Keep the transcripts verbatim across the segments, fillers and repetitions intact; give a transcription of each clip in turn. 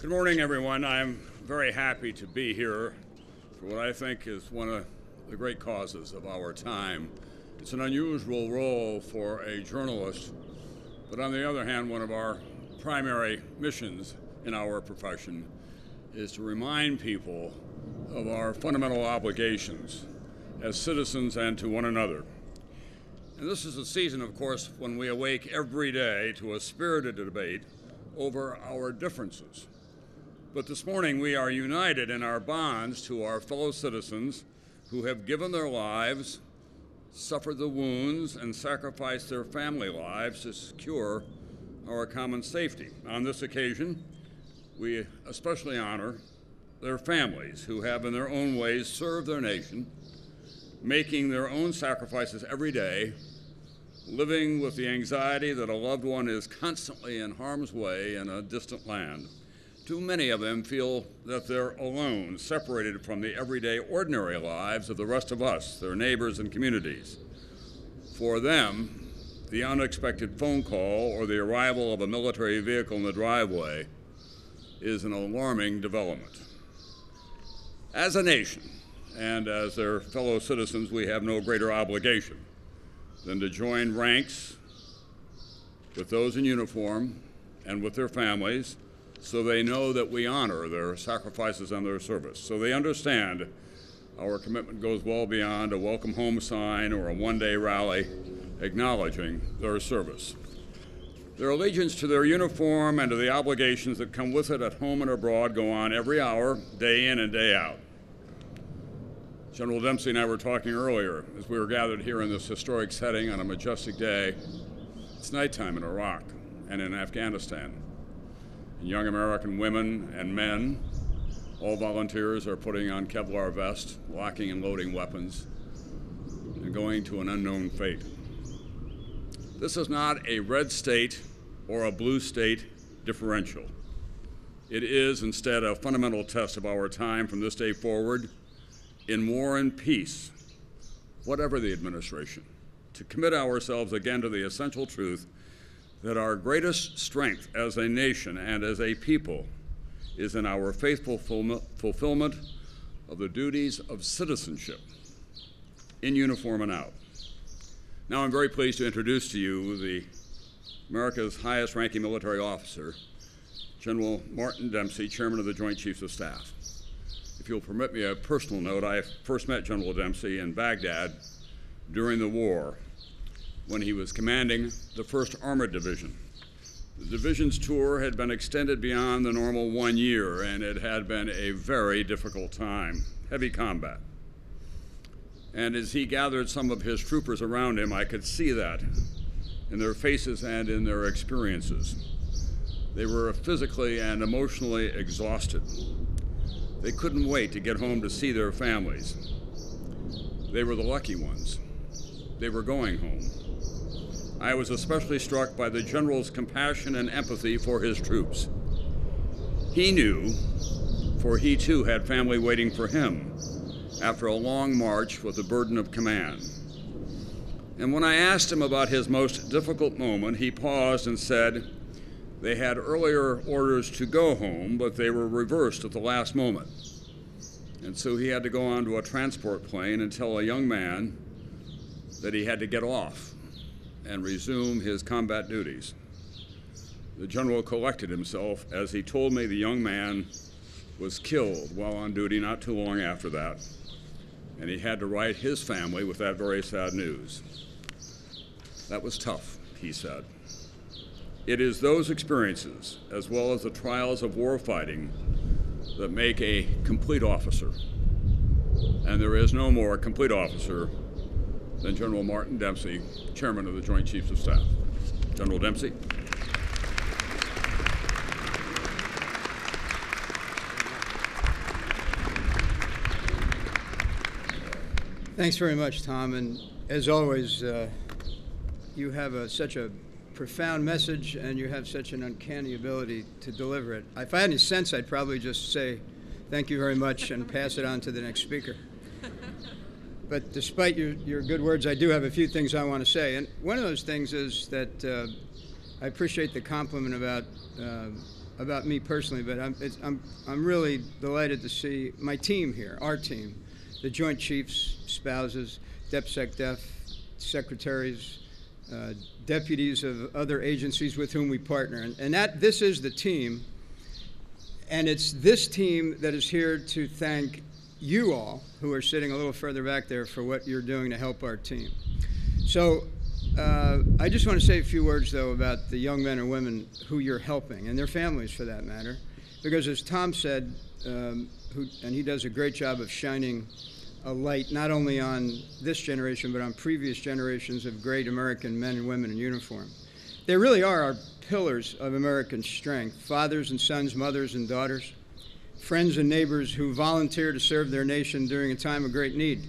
Good morning, everyone. I'm very happy to be here for what I think is one of the great causes of our time. It's an unusual role for a journalist, but on the other hand, one of our primary missions in our profession is to remind people of our fundamental obligations as citizens and to one another. And this is a season, of course, when we awake every day to a spirited debate over our differences. But this morning we are united in our bonds to our fellow citizens who have given their lives, suffered the wounds, and sacrificed their family lives to secure our common safety. On this occasion, we especially honor their families who have in their own ways served their nation, making their own sacrifices every day, living with the anxiety that a loved one is constantly in harm's way in a distant land. Too many of them feel that they're alone, separated from the everyday ordinary lives of the rest of us, their neighbors and communities. For them, the unexpected phone call or the arrival of a military vehicle in the driveway is an alarming development. As a nation and as their fellow citizens, we have no greater obligation than to join ranks with those in uniform and with their families, so they know that we honor their sacrifices and their service. So they understand our commitment goes well beyond a welcome home sign or a one-day rally acknowledging their service. Their allegiance to their uniform and to the obligations that come with it at home and abroad go on every hour, day in and day out. General Dempsey and I were talking earlier as we were gathered here in this historic setting on a majestic day. It's nighttime in Iraq and in Afghanistan. And young American women and men, all volunteers, are putting on Kevlar vests, locking and loading weapons, and going to an unknown fate. This is not a red state or a blue state differential. It is instead a fundamental test of our time from this day forward, in war and peace, whatever the administration, to commit ourselves again to the essential truth that our greatest strength as a nation and as a people is in our faithful fulfillment of the duties of citizenship, in uniform and out. Now I'm very pleased to introduce to you the America's highest ranking military officer, General Martin Dempsey, Chairman of the Joint Chiefs of Staff. If you'll permit me a personal note, I first met General Dempsey in Baghdad during the war, when he was commanding the first Armored Division. The division's tour had been extended beyond the normal one year, and it had been a very difficult time, heavy combat. And as he gathered some of his troopers around him, I could see that in their faces and in their experiences. They were physically and emotionally exhausted. They couldn't wait to get home to see their families. They were the lucky ones. They were going home. I was especially struck by the general's compassion and empathy for his troops. He knew, for he too had family waiting for him after a long march with the burden of command. And when I asked him about his most difficult moment, he paused and said they had earlier orders to go home, but they were reversed at the last moment. And so he had to go onto a transport plane and tell a young man that he had to get off and resume his combat duties. The general collected himself as he told me the young man was killed while on duty not too long after that, and he had to write his family with that very sad news. That was tough, he said. It is those experiences, as well as the trials of war fighting, that make a complete officer. And there is no more complete officer than General Martin Dempsey, Chairman of the Joint Chiefs of Staff. General Dempsey. Thanks very much, Tom. And as always, uh, you have a, such a profound message, and you have such an uncanny ability to deliver it. If I had any sense, I'd probably just say thank you very much and pass it on to the next speaker. But despite your, your good words, I do have a few things I want to say. And one of those things is that uh, I appreciate the compliment about uh, about me personally, but I'm, it's, I'm, I'm really delighted to see my team here, our team, the Joint Chiefs, spouses, DepSecDef, secretaries, uh, deputies of other agencies with whom we partner. And, and that, this is the team, and it's this team that is here to thank you all, who are sitting a little further back there, for what you're doing to help our team. So uh, I just want to say a few words, though, about the young men and women who you're helping, and their families, for that matter, because as Tom said, um, who, and he does a great job of shining a light not only on this generation, but on previous generations of great American men and women in uniform. They really are our pillars of American strength, fathers and sons, mothers and daughters, friends and neighbors who volunteer to serve their nation during a time of great need.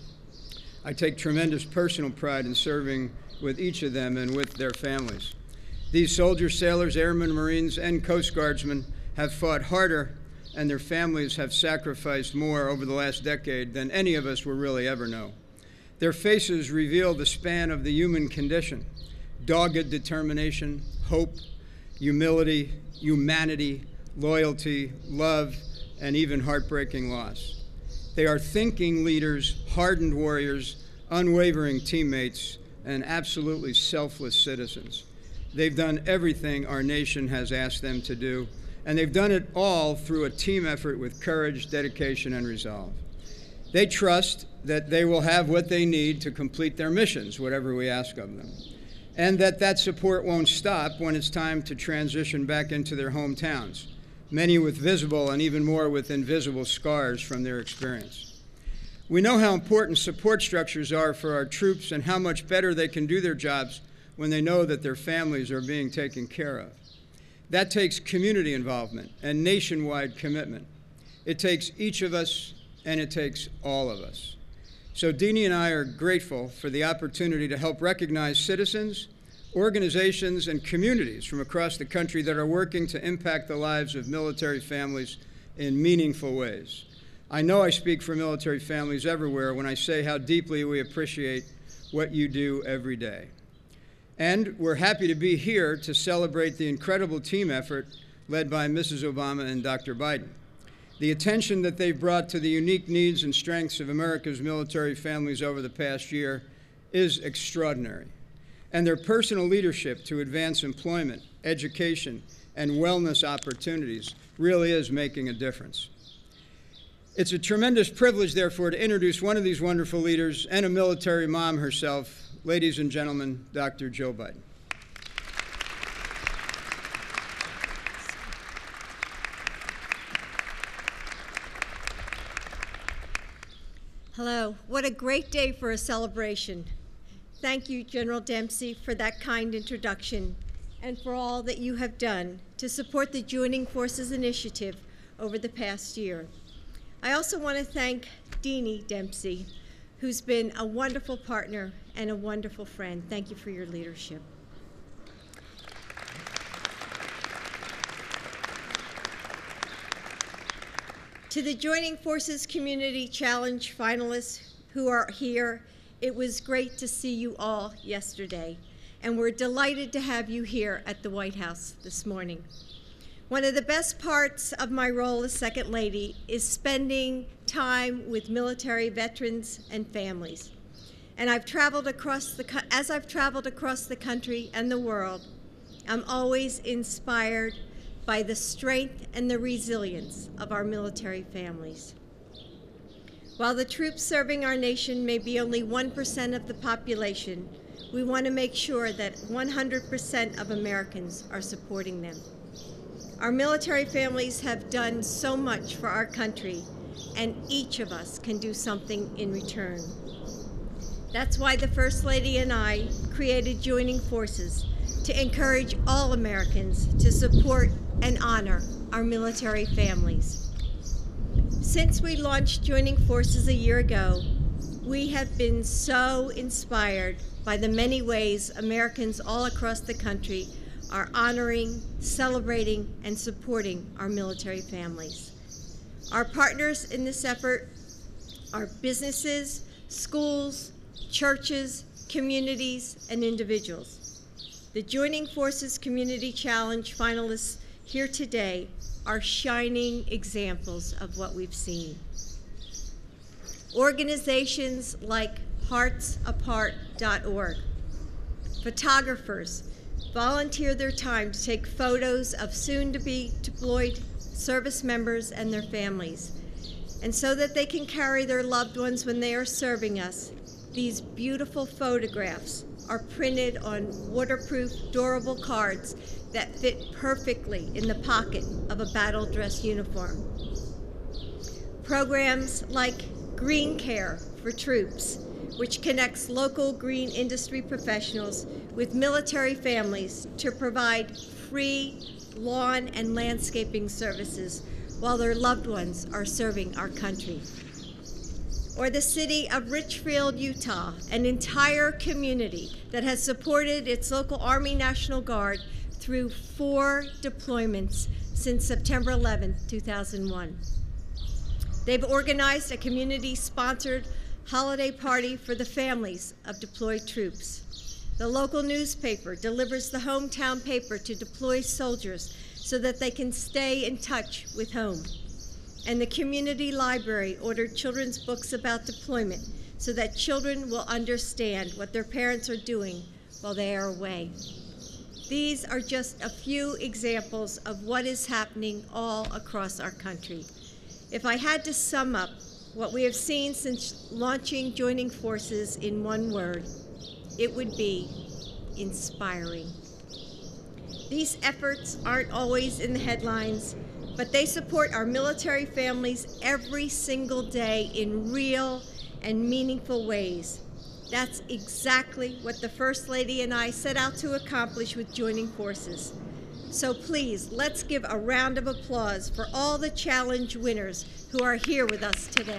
I take tremendous personal pride in serving with each of them and with their families. These soldiers, sailors, airmen, Marines, and Coast Guardsmen have fought harder, and their families have sacrificed more over the last decade than any of us will really ever know. Their faces reveal the span of the human condition: dogged determination, hope, humility, humanity, loyalty, love, and even heartbreaking loss. They are thinking leaders, hardened warriors, unwavering teammates, and absolutely selfless citizens. They've done everything our nation has asked them to do, and they've done it all through a team effort with courage, dedication, and resolve. They trust that they will have what they need to complete their missions, whatever we ask of them, and that that support won't stop when it's time to transition back into their hometowns, many with visible and even more with invisible scars from their experience. We know how important support structures are for our troops and how much better they can do their jobs when they know that their families are being taken care of. That takes community involvement and nationwide commitment. It takes each of us, and it takes all of us. So Deanie and I are grateful for the opportunity to help recognize citizens, organizations, and communities from across the country that are working to impact the lives of military families in meaningful ways. I know I speak for military families everywhere when I say how deeply we appreciate what you do every day. And we're happy to be here to celebrate the incredible team effort led by Missus Obama and Doctor Biden. The attention that they've brought to the unique needs and strengths of America's military families over the past year is extraordinary. And their personal leadership to advance employment, education, and wellness opportunities really is making a difference. It's a tremendous privilege, therefore, to introduce one of these wonderful leaders and a military mom herself. Ladies and gentlemen, Doctor Jill Biden. Hello. What a great day for a celebration. Thank you, General Dempsey, for that kind introduction and for all that you have done to support the Joining Forces Initiative over the past year. I also want to thank Deanie Dempsey, who's been a wonderful partner and a wonderful friend. Thank you for your leadership. To the Joining Forces Community Challenge finalists who are here, it was great to see you all yesterday, and we're delighted to have you here at the White House this morning. One of the best parts of my role as Second Lady is spending time with military veterans and families. And I've traveled across the, as I've traveled across the country and the world, I'm always inspired by the strength and the resilience of our military families. While the troops serving our nation may be only one percent of the population, we want to make sure that one hundred percent of Americans are supporting them. Our military families have done so much for our country, and each of us can do something in return. That's why the First Lady and I created Joining Forces, to encourage all Americans to support and honor our military families. Since we launched Joining Forces a year ago, we have been so inspired by the many ways Americans all across the country are honoring, celebrating, and supporting our military families. Our partners in this effort are businesses, schools, churches, communities, and individuals. The Joining Forces Community Challenge finalists here today are shining examples of what we've seen. Organizations like hearts apart dot org, photographers volunteer their time to take photos of soon-to-be deployed service members and their families. And so that they can carry their loved ones when they are serving us, these beautiful photographs are printed on waterproof, durable cards that fit perfectly in the pocket of a battle dress uniform. Programs like Green Care for Troops, which connects local green industry professionals with military families to provide free lawn and landscaping services while their loved ones are serving our country. Or the city of Richfield, Utah, an entire community that has supported its local Army National Guard through four deployments since September eleventh, two thousand one. They've organized a community-sponsored holiday party for the families of deployed troops. The local newspaper delivers the hometown paper to deployed soldiers so that they can stay in touch with home. And the community library ordered children's books about deployment so that children will understand what their parents are doing while they are away. These are just a few examples of what is happening all across our country. If I had to sum up what we have seen since launching Joining Forces in one word, it would be inspiring. These efforts aren't always in the headlines, but they support our military families every single day in real and meaningful ways. That's exactly what the First Lady and I set out to accomplish with Joining Forces. So please, let's give a round of applause for all the challenge winners who are here with us today.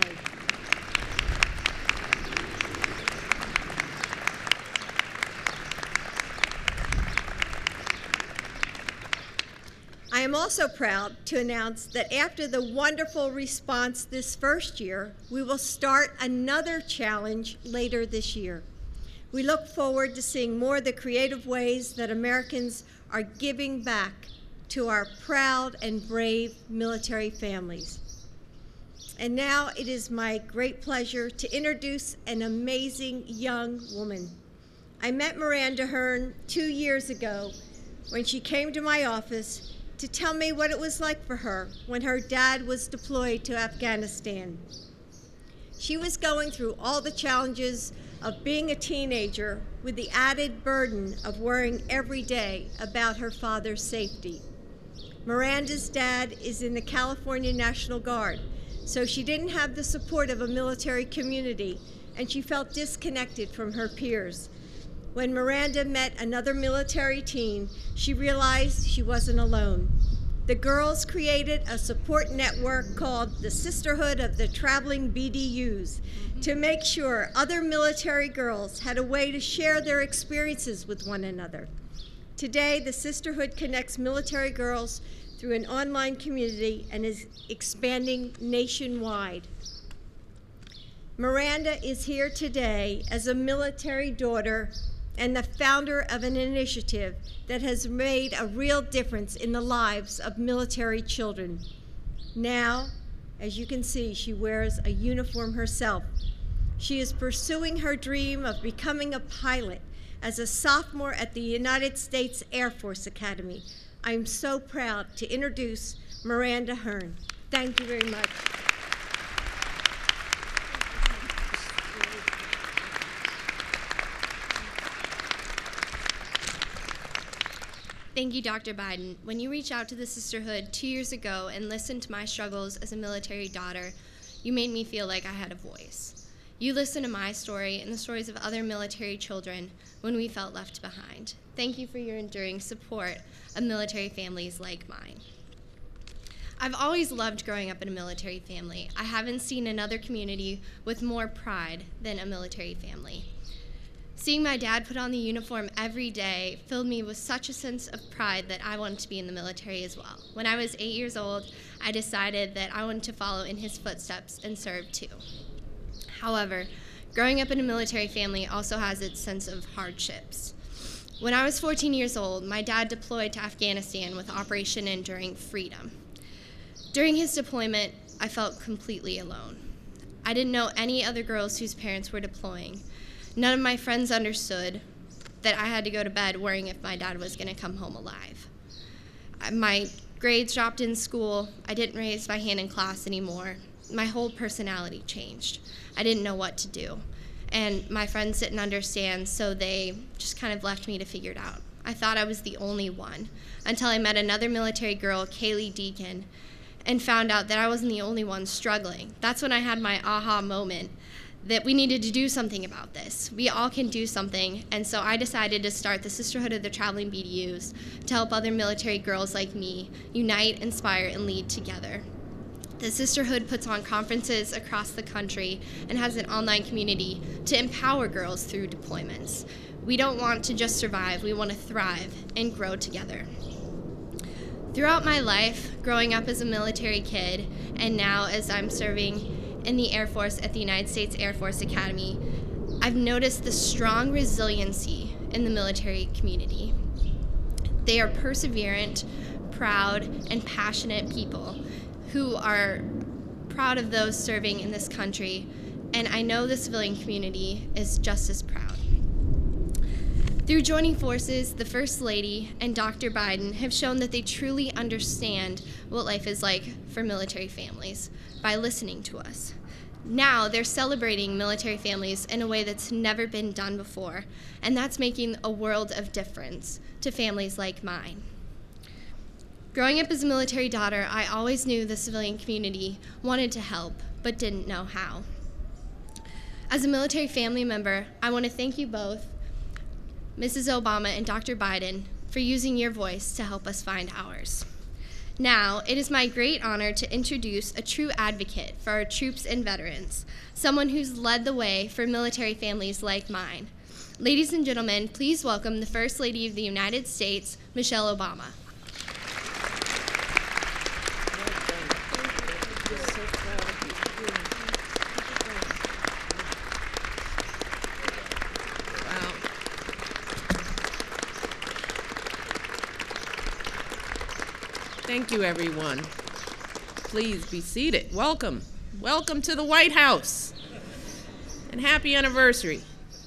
I am also proud to announce that after the wonderful response this first year, we will start another challenge later this year. We look forward to seeing more of the creative ways that Americans are giving back to our proud and brave military families. And now it is my great pleasure to introduce an amazing young woman. I met Miranda Hearn two years ago when she came to my office to tell me what it was like for her when her dad was deployed to Afghanistan. She was going through all the challenges of being a teenager with the added burden of worrying every day about her father's safety. Miranda's dad is in the California National Guard, so she didn't have the support of a military community, and she felt disconnected from her peers. When Miranda met another military teen, she realized she wasn't alone. The girls created a support network called the Sisterhood of the Traveling B D Us to make sure other military girls had a way to share their experiences with one another. Today, the Sisterhood connects military girls through an online community and is expanding nationwide. Miranda is here today as a military daughter and the founder of an initiative that has made a real difference in the lives of military children. Now, as you can see, she wears a uniform herself. She is pursuing her dream of becoming a pilot as a sophomore at the United States Air Force Academy. I'm so proud to introduce Miranda Hearn. Thank you very much. Thank you, Doctor Biden. When you reached out to the Sisterhood two years ago and listened to my struggles as a military daughter, you made me feel like I had a voice. You listened to my story and the stories of other military children when we felt left behind. Thank you for your enduring support of military families like mine. I've always loved growing up in a military family. I haven't seen another community with more pride than a military family. Seeing my dad put on the uniform every day filled me with such a sense of pride that I wanted to be in the military as well. When I was eight years old, I decided that I wanted to follow in his footsteps and serve too. However, growing up in a military family also has its sense of hardships. When I was fourteen years old, my dad deployed to Afghanistan with Operation Enduring Freedom. During his deployment, I felt completely alone. I didn't know any other girls whose parents were deploying. None of my friends understood that I had to go to bed worrying if my dad was going to come home alive. My grades dropped in school. I didn't raise my hand in class anymore. My whole personality changed. I didn't know what to do. And my friends didn't understand, so they just kind of left me to figure it out. I thought I was the only one until I met another military girl, Kaylee Deacon, and found out that I wasn't the only one struggling. That's when I had my aha moment that we needed to do something about this. We all can do something, and so I decided to start the Sisterhood of the Traveling B D Us to help other military girls like me unite, inspire, and lead together. The Sisterhood puts on conferences across the country and has an online community to empower girls through deployments. We don't want to just survive, we want to thrive and grow together. Throughout my life, growing up as a military kid, and now as I'm serving in the Air Force at the United States Air Force Academy, I've noticed the strong resiliency in the military community. They are perseverant, proud, and passionate people who are proud of those serving in this country, and I know the civilian community is just as proud. Through joining forces, the First Lady and Doctor Biden have shown that they truly understand what life is like for military families by listening to us. Now they're celebrating military families in a way that's never been done before, and that's making a world of difference to families like mine. Growing up as a military daughter, I always knew the civilian community wanted to help, but didn't know how. As a military family member, I want to thank you both, Missus Obama and Doctor Biden, for using your voice to help us find ours. Now, it is my great honor to introduce a true advocate for our troops and veterans, someone who's led the way for military families like mine. Ladies and gentlemen, please welcome the First Lady of the United States, Michelle Obama. Thank you, everyone. Please be seated. Welcome. Welcome to the White House. And happy anniversary.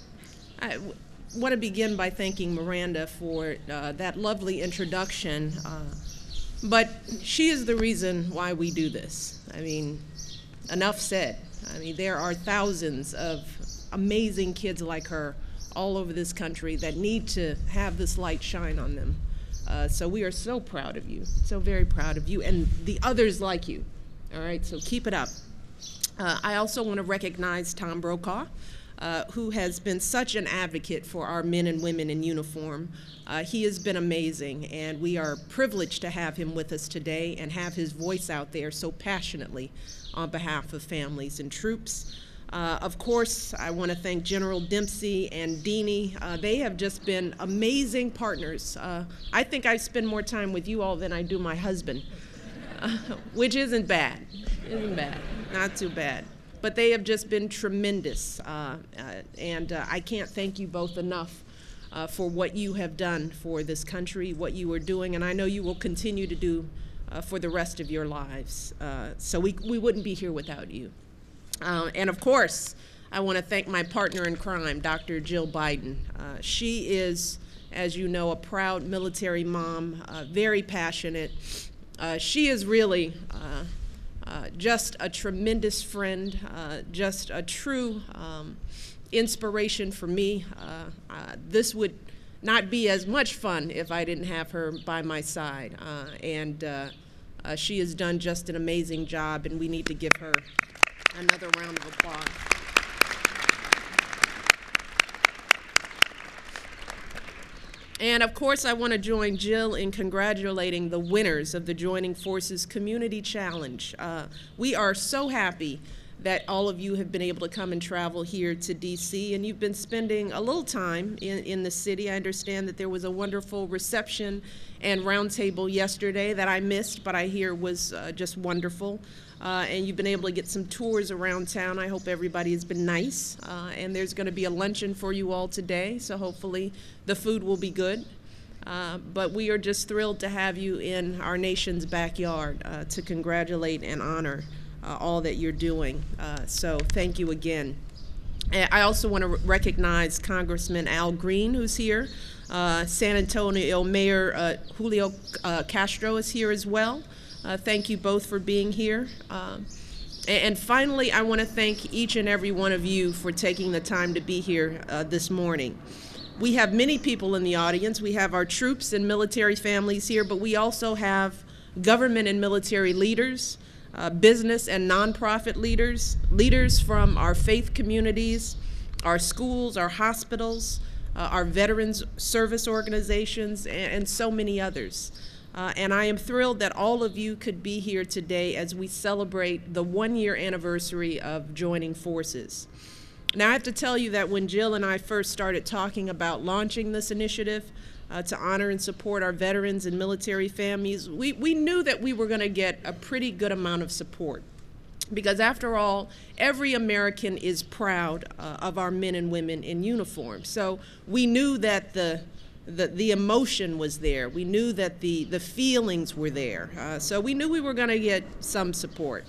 I w- want to begin by thanking Miranda for uh, that lovely introduction. Uh, but she is the reason why we do this. I mean, enough said. I mean, there are thousands of amazing kids like her all over this country that need to have this light shine on them. Uh, so we are so proud of you, so very proud of you, and the others like you. All right, so keep it up. Uh, I also want to recognize Tom Brokaw, uh, who has been such an advocate for our men and women in uniform. Uh, he has been amazing, and we are privileged to have him with us today and have his voice out there so passionately on behalf of families and troops. Uh, of course, I want to thank General Dempsey and Deanie. Uh, they have just been amazing partners. Uh, I think I spend more time with you all than I do my husband, uh, which isn't bad. Isn't bad. Not too bad. But they have just been tremendous, uh, uh, and uh, I can't thank you both enough uh, for what you have done for this country, what you are doing, and I know you will continue to do uh, for the rest of your lives. Uh, so we, we wouldn't be here without you. Uh, and of course, I want to thank my partner in crime, Doctor Jill Biden. Uh, she is, as you know, a proud military mom, uh, very passionate. Uh, she is really uh, uh, just a tremendous friend, uh, just a true um, inspiration for me. Uh, uh, this would not be as much fun if I didn't have her by my side. Uh, and uh, uh, she has done just an amazing job, and we need to give her another round of applause. And of course, I want to join Jill in congratulating the winners of the Joining Forces Community Challenge. Uh, we are so happy that all of you have been able to come and travel here to D C, and you've been spending a little time in, in the city. I understand that there was a wonderful reception and roundtable yesterday that I missed, but I hear was uh, just wonderful. Uh, and you've been able to get some tours around town. I hope everybody has been nice. Uh, and there's going to be a luncheon for you all today, so hopefully the food will be good. Uh, but we are just thrilled to have you in our nation's backyard uh, to congratulate and honor uh, all that you're doing. Uh, so thank you again. And I also want to recognize Congressman Al Green, who's here. Uh, San Antonio Mayor uh, Julio uh, Castro is here as well. Uh, thank you both for being here. Um, and, and finally, I want to thank each and every one of you for taking the time to be here uh, this morning. We have many people in the audience. We have our troops and military families here, but we also have government and military leaders, uh, business and nonprofit leaders, leaders from our faith communities, our schools, our hospitals, uh, our veterans service organizations, and, and so many others. Uh, and I am thrilled that all of you could be here today as we celebrate the one-year anniversary of joining forces. Now, I have to tell you that when Jill and I first started talking about launching this initiative uh, to honor and support our veterans and military families, we, we knew that we were going to get a pretty good amount of support. Because after all, every American is proud uh, of our men and women in uniform. So we knew that the The, the emotion was there. We knew that the, the feelings were there. Uh, so we knew we were going to get some support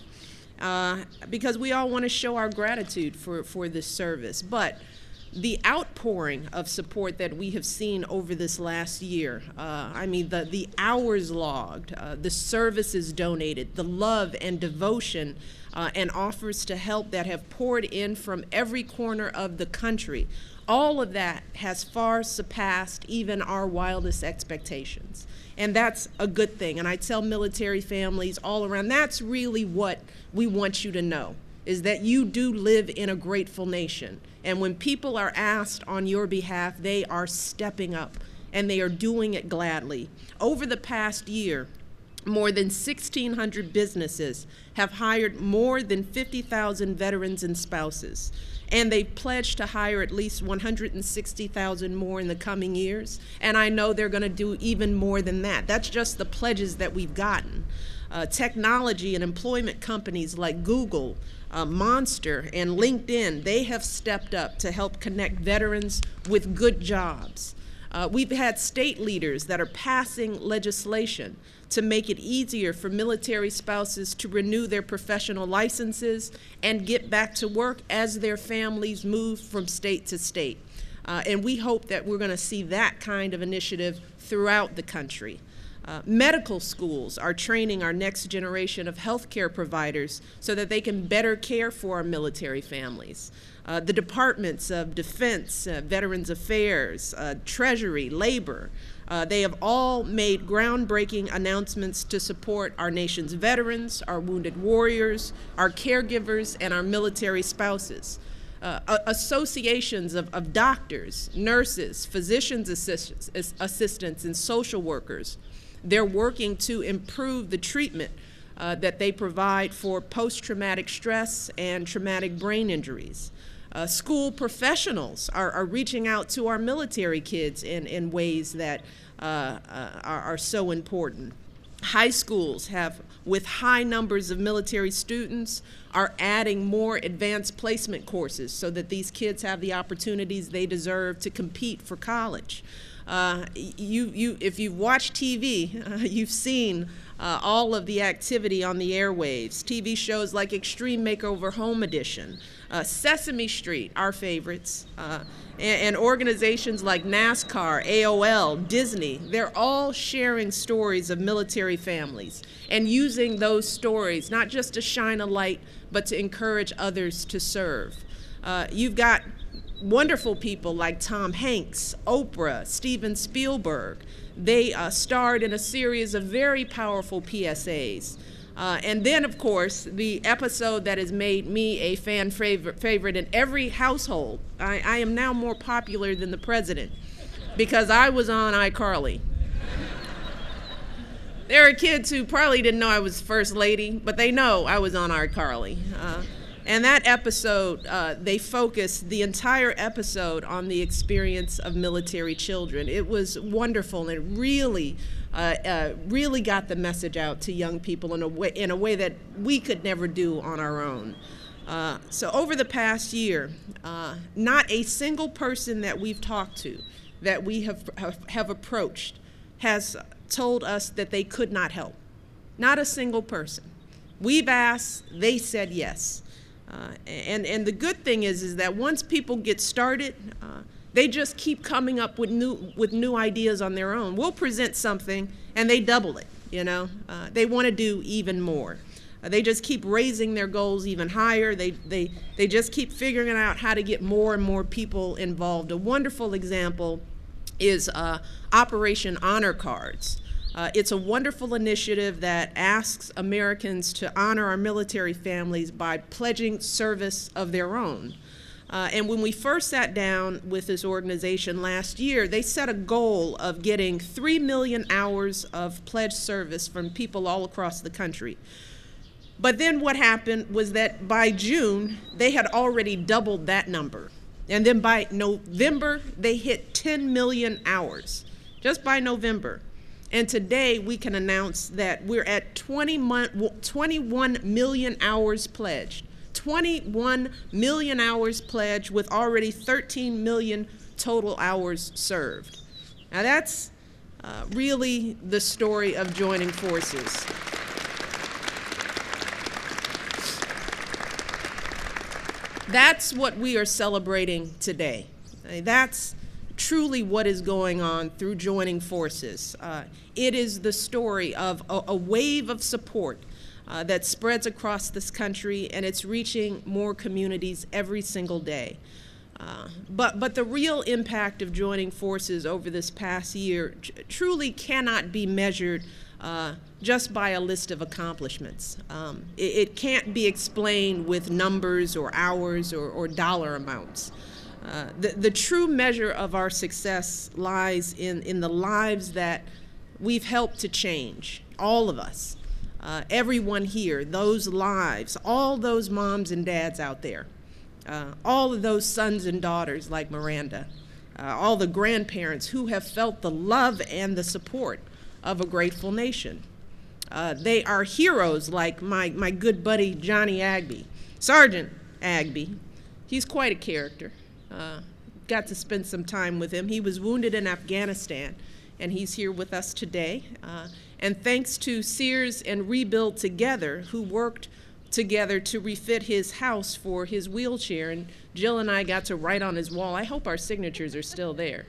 uh, because we all want to show our gratitude for, for this service. But the outpouring of support that we have seen over this last year, uh, I mean, the, the hours logged, uh, the services donated, the love and devotion uh, and offers to help that have poured in from every corner of the country, all of that has far surpassed even our wildest expectations. And that's a good thing. And I tell military families all around, that's really what we want you to know, is that you do live in a grateful nation. And when people are asked on your behalf, they are stepping up, and they are doing it gladly. Over the past year, more than sixteen hundred businesses have hired more than fifty thousand veterans and spouses. And they pledged to hire at least one hundred sixty thousand more in the coming years. And I know they're going to do even more than that. That's just the pledges that we've gotten. Uh, technology and employment companies like Google, uh, Monster, and LinkedIn, they have stepped up to help connect veterans with good jobs. Uh, we've had state leaders that are passing legislation to make it easier for military spouses to renew their professional licenses and get back to work as their families move from state to state. Uh, and we hope that we're going to see that kind of initiative throughout the country. Uh, medical schools are training our next generation of healthcare providers so that they can better care for our military families. Uh, the departments of Defense, uh, Veterans Affairs, uh, Treasury, Labor, uh, they have all made groundbreaking announcements to support our nation's veterans, our wounded warriors, our caregivers, and our military spouses. Uh, associations of, of doctors, nurses, physicians assist, assistants, and social workers, they're working to improve the treatment uh, that they provide for post-traumatic stress and traumatic brain injuries. Uh, school professionals are, are reaching out to our military kids in, in ways that uh, uh, are, are so important. High schools have, with high numbers of military students, are adding more advanced placement courses so that these kids have the opportunities they deserve to compete for college. Uh, you, you, if you've watched T V, uh, you've seen uh, all of the activity on the airwaves. T V shows like Extreme Makeover Home Edition, uh, Sesame Street, our favorites, uh, and, and organizations like NASCAR, A O L, Disney, they're all sharing stories of military families and using those stories not just to shine a light, but to encourage others to serve. Uh, you've got wonderful people like Tom Hanks, Oprah, Steven Spielberg. They uh, starred in a series of very powerful P S As. Uh, and then, of course, the episode that has made me a fan favorite, favorite in every household. I, I am now more popular than the president because I was on iCarly. There are kids who probably didn't know I was First Lady, but they know I was on iCarly. Uh, And that episode, uh, they focused the entire episode on the experience of military children. It was wonderful, and it really, uh, uh, really got the message out to young people in a way, in a way that we could never do on our own. Uh, so over the past year, uh, not a single person that we've talked to, that we have, have, have approached, has told us that they could not help. Not a single person. We've asked, they said yes. Uh, and, and the good thing is, is that once people get started, uh, they just keep coming up with new, with new ideas on their own. We'll present something, and they double it, you know. Uh, they want to do even more. Uh, they just keep raising their goals even higher. They, they, they just keep figuring out how to get more and more people involved. A wonderful example is uh, Operation Honor Cards. Uh, it's a wonderful initiative that asks Americans to honor our military families by pledging service of their own. Uh, and when we first sat down with this organization last year, they set a goal of getting three million hours of pledged service from people all across the country. But then what happened was that by June, they had already doubled that number. And then by November, they hit ten million hours, just by November. And today we can announce that we're at twenty-one million hours pledged. twenty-one million hours pledged with already thirteen million total hours served. Now that's uh, really the story of joining forces. That's what we are celebrating today. That's truly what is going on through joining forces. Uh, it is the story of a, a wave of support uh, that spreads across this country, and it's reaching more communities every single day. Uh, but, but the real impact of joining forces over this past year tr truly cannot be measured uh, just by a list of accomplishments. Um, it, it can't be explained with numbers or hours or, or dollar amounts. Uh, the, the true measure of our success lies in, in the lives that we've helped to change, all of us, uh, everyone here, those lives, all those moms and dads out there, uh, all of those sons and daughters like Miranda, uh, all the grandparents who have felt the love and the support of a grateful nation. Uh, they are heroes like my, my good buddy Johnny Agby, Sergeant Agby. He's quite a character. Uh, got to spend some time with him. He was wounded in Afghanistan, and he's here with us today. Uh, and thanks to Sears and Rebuild Together, who worked together to refit his house for his wheelchair, and Jill and I got to write on his wall. I hope our signatures are still there.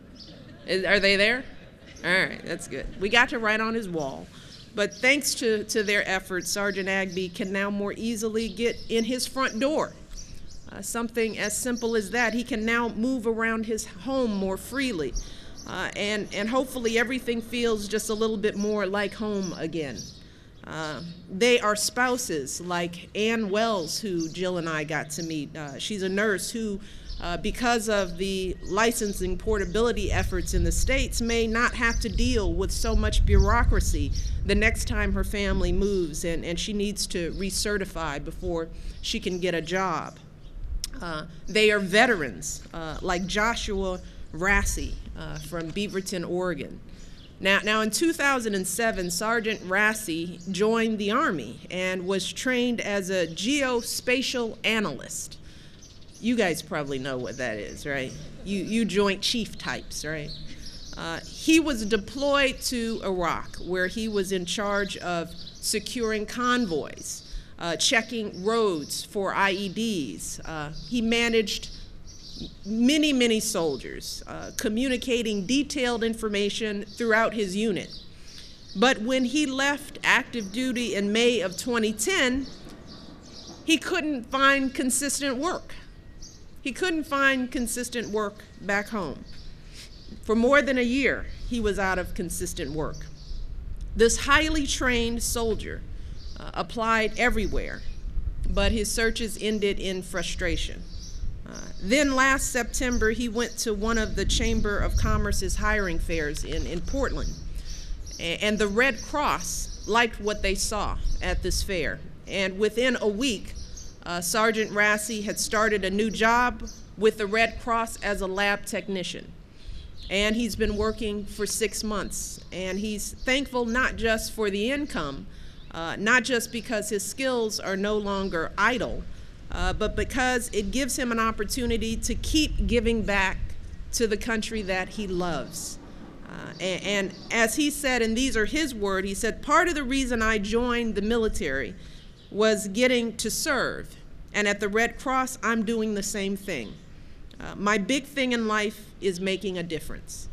Is, are they there? All right, that's good. We got to write on his wall. But thanks to, to their efforts, Sergeant Agby can now more easily get in his front door. Uh, something as simple as that. He can now move around his home more freely. Uh, and, and hopefully everything feels just a little bit more like home again. Uh, they are spouses like Ann Wells, who Jill and I got to meet. Uh, she's a nurse who, uh, because of the licensing portability efforts in the states, may not have to deal with so much bureaucracy the next time her family moves and, and she needs to recertify before she can get a job. Uh, they are veterans uh, like Joshua Rassi uh, from Beaverton, Oregon. Now, now in two thousand seven, Sergeant Rassi joined the Army and was trained as a geospatial analyst. You guys probably know what that is, right? You, you Joint Chief types, right? Uh, he was deployed to Iraq, where he was in charge of securing convoys, Uh, checking roads for I E Ds. Uh, he managed many, many soldiers, uh, communicating detailed information throughout his unit. But when he left active duty in May of twenty ten, he couldn't find consistent work. He couldn't find consistent work back home. For more than a year, he was out of consistent work. This highly trained soldier Uh, applied everywhere, but his searches ended in frustration. Uh, then last September, he went to one of the Chamber of Commerce's hiring fairs in, in Portland, and, and the Red Cross liked what they saw at this fair, and within a week, uh, Sergeant Rassi had started a new job with the Red Cross as a lab technician. And he's been working for six months. And he's thankful not just for the income, uh, not just because his skills are no longer idle, uh, but because it gives him an opportunity to keep giving back to the country that he loves. Uh, and, and as he said, and these are his words, he said, part of the reason I joined the military was getting to serve. And at the Red Cross, I'm doing the same thing. Uh, my big thing in life is making a difference.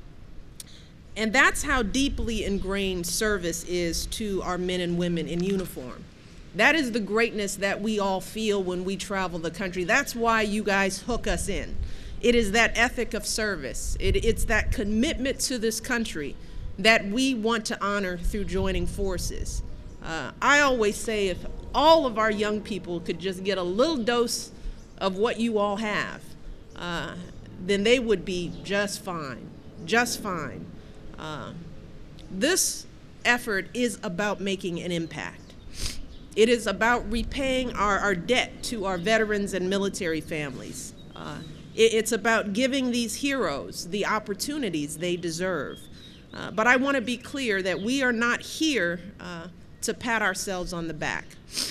And that's how deeply ingrained service is to our men and women in uniform. That is the greatness that we all feel when we travel the country. That's why you guys hook us in. It is that ethic of service. It, it's that commitment to this country that we want to honor through joining forces. Uh, I always say if all of our young people could just get a little dose of what you all have, uh, then they would be just fine, just fine. Uh, this effort is about making an impact. It is about repaying our, our debt to our veterans and military families. Uh, It's about giving these heroes the opportunities they deserve. Uh, but I want to be clear that we are not here uh, to pat ourselves on the back.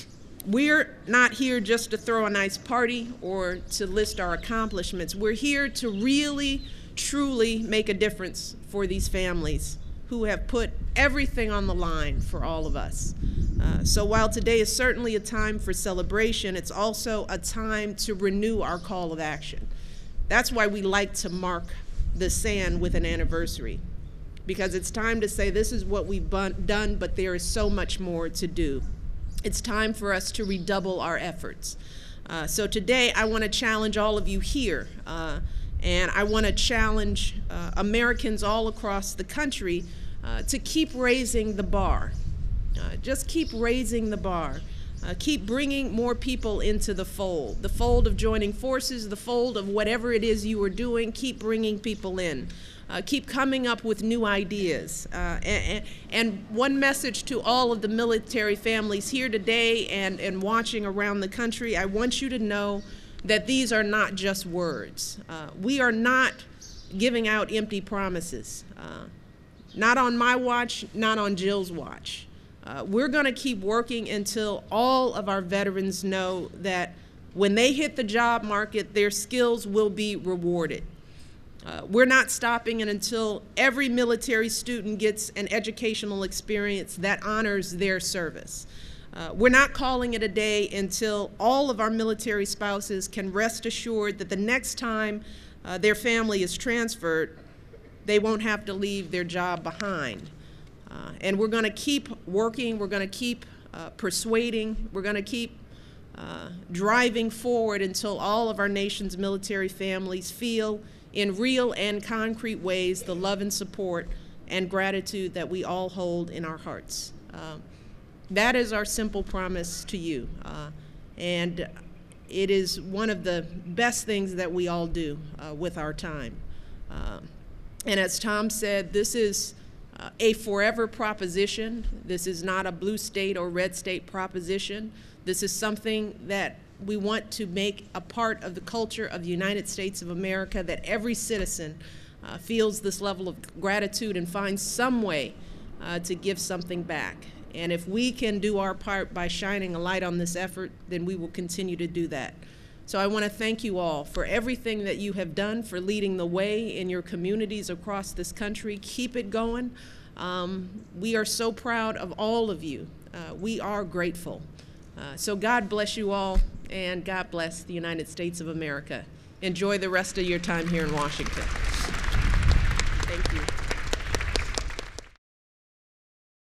We're not here just to throw a nice party or to list our accomplishments. We're here to really, truly make a difference for these families who have put everything on the line for all of us. Uh, so while today is certainly a time for celebration, it's also a time to renew our call of action. That's why we like to mark the sand with an anniversary, because it's time to say this is what we've done, but there is so much more to do. It's time for us to redouble our efforts. Uh, so today I want to challenge all of you here, uh, and I want to challenge uh, Americans all across the country uh, to keep raising the bar. Uh, just keep raising the bar. Uh, keep bringing more people into the fold, the fold of joining forces, the fold of whatever it is you are doing. Keep bringing people in. Uh, keep coming up with new ideas. Uh, and, and one message to all of the military families here today and, and watching around the country, I want you to know that these are not just words. Uh, we are not giving out empty promises. Uh, not on my watch, not on Jill's watch. Uh, we're going to keep working until all of our veterans know that when they hit the job market, their skills will be rewarded. Uh, we're not stopping until every military student gets an educational experience that honors their service. Uh, we're not calling it a day until all of our military spouses can rest assured that the next time uh, their family is transferred, they won't have to leave their job behind. Uh, and we're going to keep working, we're going to keep uh, persuading, we're going to keep uh, driving forward until all of our nation's military families feel in real and concrete ways the love and support and gratitude that we all hold in our hearts. Uh, that is our simple promise to you. Uh, and it is one of the best things that we all do uh, with our time. Uh, and as Tom said, this is Uh, a forever proposition. This is not a blue state or red state proposition. This is something that we want to make a part of the culture of the United States of America, that every citizen uh, feels this level of gratitude and finds some way uh, to give something back. And if we can do our part by shining a light on this effort, then we will continue to do that. So I want to thank you all for everything that you have done, for leading the way in your communities across this country. Keep it going. Um, we are so proud of all of you. Uh, we are grateful. Uh, so God bless you all, and God bless the United States of America. Enjoy the rest of your time here in Washington.